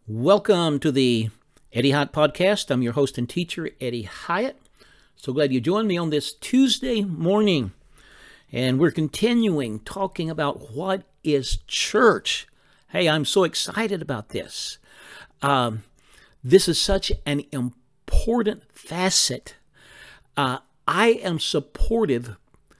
Welcome to the Eddie Hyatt Podcast. I'm your host and teacher, Eddie Hyatt. So glad you joined me on this Tuesday morning. And we're continuing talking about what is church. Hey, I'm so excited about this. This is such an important facet. I am supportive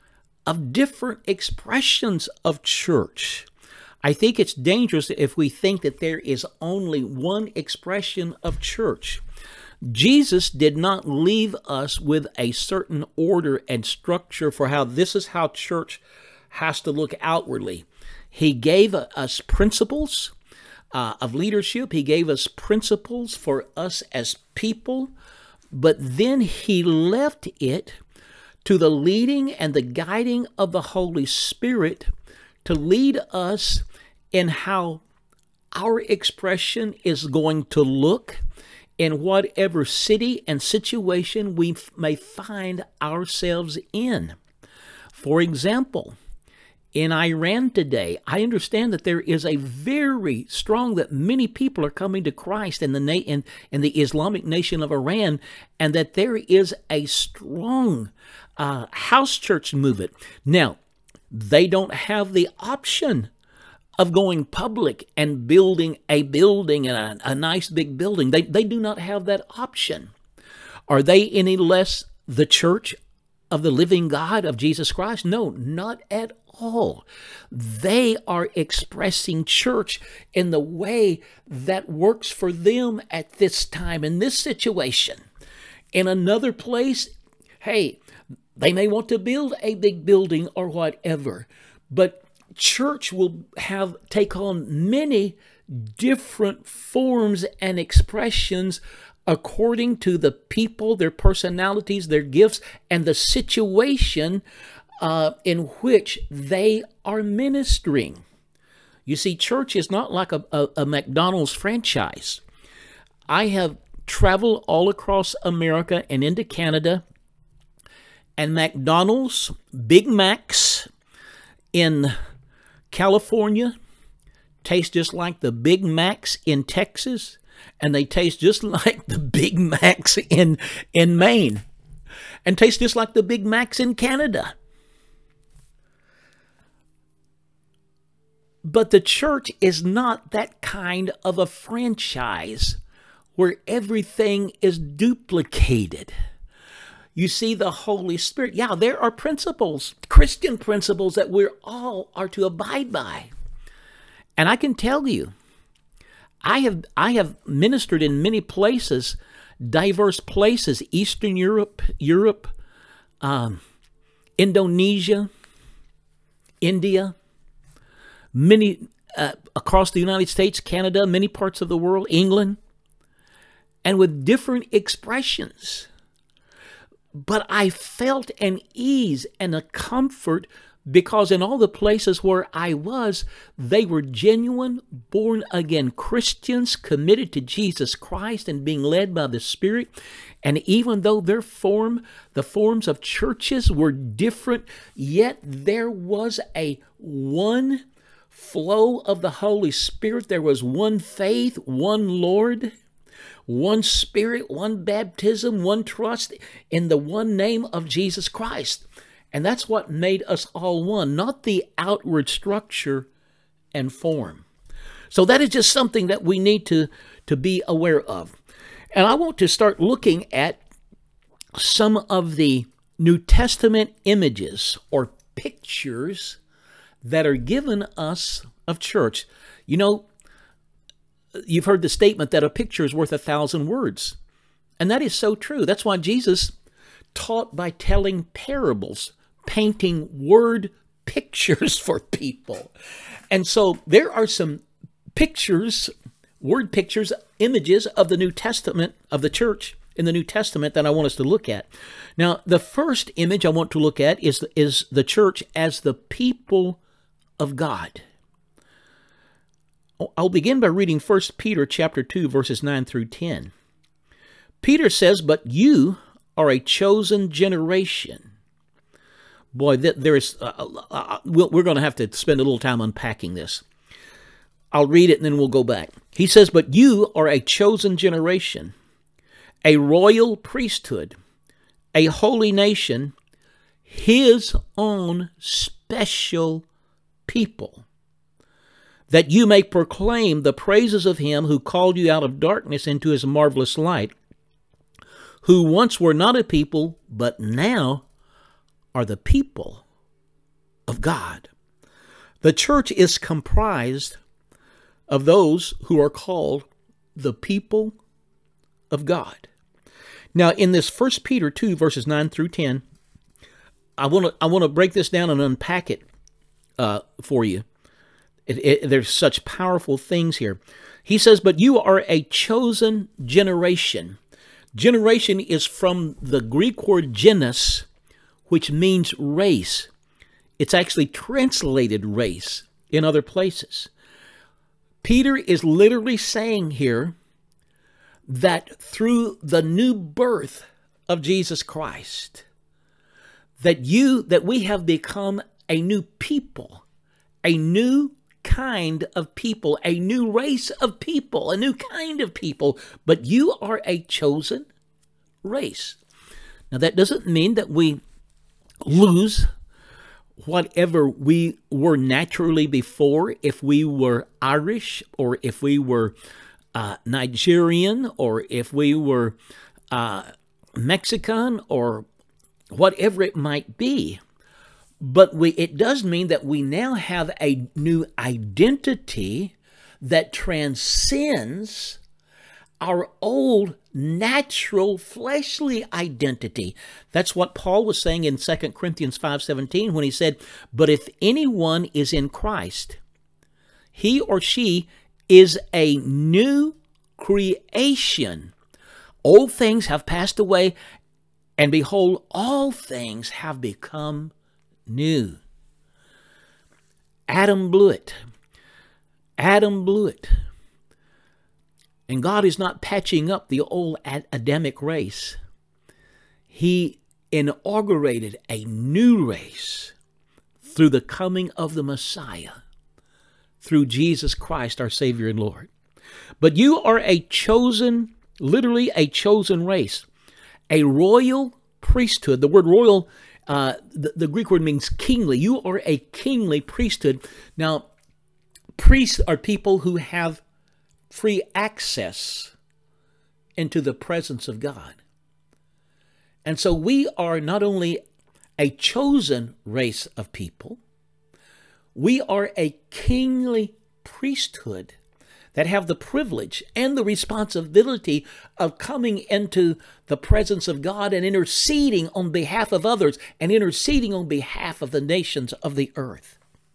of different expressions of church. I think it's dangerous if we think that there is only one expression of church. Jesus did not leave us with a certain order and structure for how this is how church has to look outwardly. He gave us principles of leadership. He gave us principles for us as people, but then he left it to the leading and the guiding of the Holy Spirit to lead us in how our expression is going to look in whatever city and situation we may find ourselves in. For example, in Iran today, I understand that there is a very strong, that many people are coming to Christ in the Islamic nation of Iran, and that there is a strong house church movement. Now, they don't have the option of going public and building a building and a nice big building. They do not have that option. Are they any less the church of the living God of Jesus Christ? No, not at all. They are expressing church in the way that works for them at this time, in this situation. In another place, hey, they may want to build a big building or whatever, but church will take on many different forms and expressions according to the people, their personalities, their gifts, and the situation in which they are ministering. You see, church is not like a McDonald's franchise. I have traveled all across America and into Canada, and McDonald's, Big Macs in California taste just like the Big Macs in Texas, and they taste just like the Big Macs in Maine, and taste just like the Big Macs in Canada. But the church is not that kind of a franchise where everything is duplicated. You see, the Holy Spirit, there are principles, Christian principles that we all are to abide by. And I can tell you, I have ministered in many places, diverse places, Eastern Europe, Indonesia, India, many across the United States, Canada, many parts of the world, England, and with different expressions. But I felt an ease and a comfort because in all the places where I was, they were genuine, born-again Christians committed to Jesus Christ and being led by the Spirit. And even though the forms of churches were different, yet there was a one flow of the Holy Spirit. There was one faith, one Lord, one Spirit, one baptism, one trust in the one name of Jesus Christ. And that's what made us all one, not the outward structure and form. So that is just something that we need to be aware of. And I want to start looking at some of the New Testament images or pictures that are given us of church. You know, you've heard the statement that a picture is worth 1,000 words. And that is so true. That's why Jesus taught by telling parables, painting word pictures for people. And so there are some pictures, word pictures, images of the New Testament, of the church in the New Testament that I want us to look at. Now, the first image I want to look at is the church as the people of God. I'll begin by reading 1 Peter chapter 2, verses 9 through 10. Peter says, "But you are a chosen generation." Boy, we're going to have to spend a little time unpacking this. I'll read it and then we'll go back. He says, but you are a chosen generation, a royal priesthood, a holy nation, his own special people, that you may proclaim the praises of him who called you out of darkness into his marvelous light, who once were not a people, but now are the people of God. The church is comprised of those who are called the people of God. Now, in this 1 Peter 2, verses 9 through 10, I want to break this down and unpack it for you. There's such powerful things here. He says, but you are a chosen generation. Generation is from the Greek word genus, which means race. It's actually translated race in other places. Peter is literally saying here that through the new birth of Jesus Christ, that we have become a new people, a new kind of people, a new race of people, a new kind of people, but you are a chosen race. Now, that doesn't mean that we lose whatever we were naturally before, if we were Irish, or if we were Nigerian, or if we were Mexican, or whatever it might be. But it does mean that we now have a new identity that transcends our old natural fleshly identity. That's what Paul was saying in 2 Corinthians 5:17 when he said, but if anyone is in Christ, he or she is a new creation. Old things have passed away, and behold, all things have become new. Adam blew it. Adam blew it. And God is not patching up the old Adamic race. He inaugurated a new race through the coming of the Messiah, through Jesus Christ, our Savior and Lord. But you are a chosen, literally a chosen race, a royal priesthood. The word royal, the Greek word means kingly. You are a kingly priesthood. Now, priests are people who have free access into the presence of God. And so we are not only a chosen race of people, we are a kingly priesthood that have the privilege and the responsibility of coming into the presence of God and interceding on behalf of others and interceding on behalf of the nations of the earth.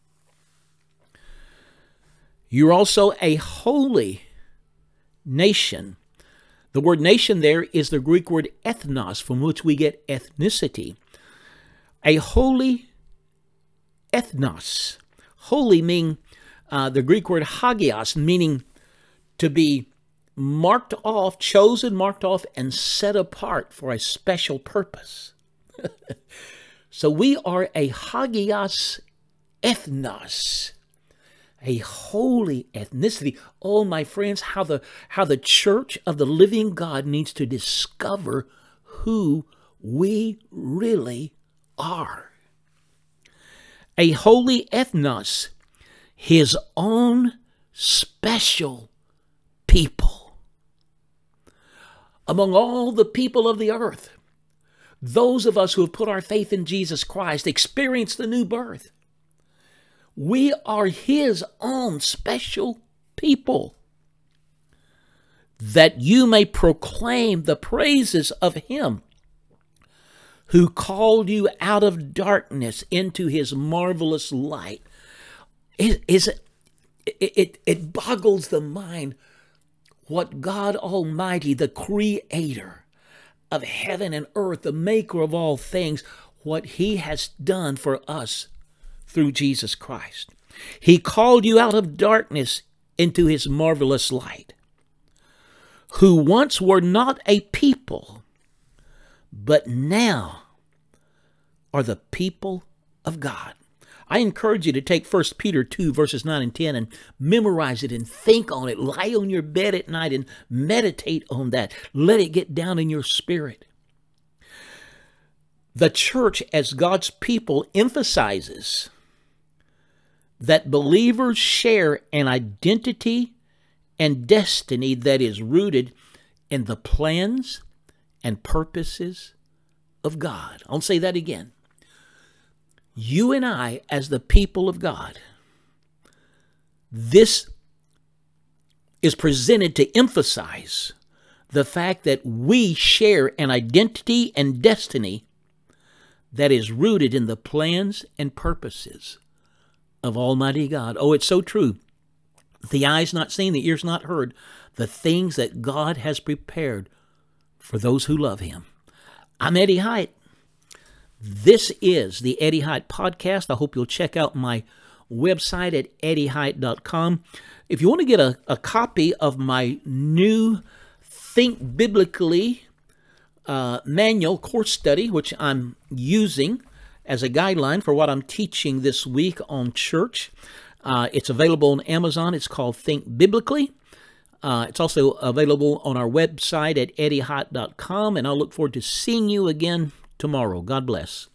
You're also a holy nation. The word nation there is the Greek word ethnos, from which we get ethnicity. A holy ethnos. Holy meaning the Greek word hagios, meaning to be marked off, chosen, marked off, and set apart for a special purpose. So we are a hagios ethnos, a holy ethnicity. Oh, my friends, how the church of the living God needs to discover who we really are. A holy ethnos, his own special people. Among all the people of the earth, those of us who have put our faith in Jesus Christ, experienced the new birth, we are his own special people, that you may proclaim the praises of him who called you out of darkness into his marvelous light. It boggles the mind what God Almighty, the creator of heaven and earth, the maker of all things, what he has done for us through Jesus Christ. He called you out of darkness into his marvelous light, who once were not a people, but now are the people of God. I encourage you to take 1 Peter 2, verses 9 and 10 and memorize it and think on it. Lie on your bed at night and meditate on that. Let it get down in your spirit. The church, as God's people, emphasizes that believers share an identity and destiny that is rooted in the plans and purposes of God. I'll say that again. You and I, as the people of God, this is presented to emphasize the fact that we share an identity and destiny that is rooted in the plans and purposes of Almighty God. Oh, it's so true. The eye's not seen, the ear's not heard, the things that God has prepared for those who love Him. I'm Eddie Hyatt. This is the Eddie Hyatt Podcast. I hope you'll check out my website at eddiehyatt.com. If you want to get a copy of my new Think Biblically manual course study, which I'm using as a guideline for what I'm teaching this week on church, it's available on Amazon. It's called Think Biblically. It's also available on our website at eddiehyatt.com, and I'll look forward to seeing you again tomorrow. God bless.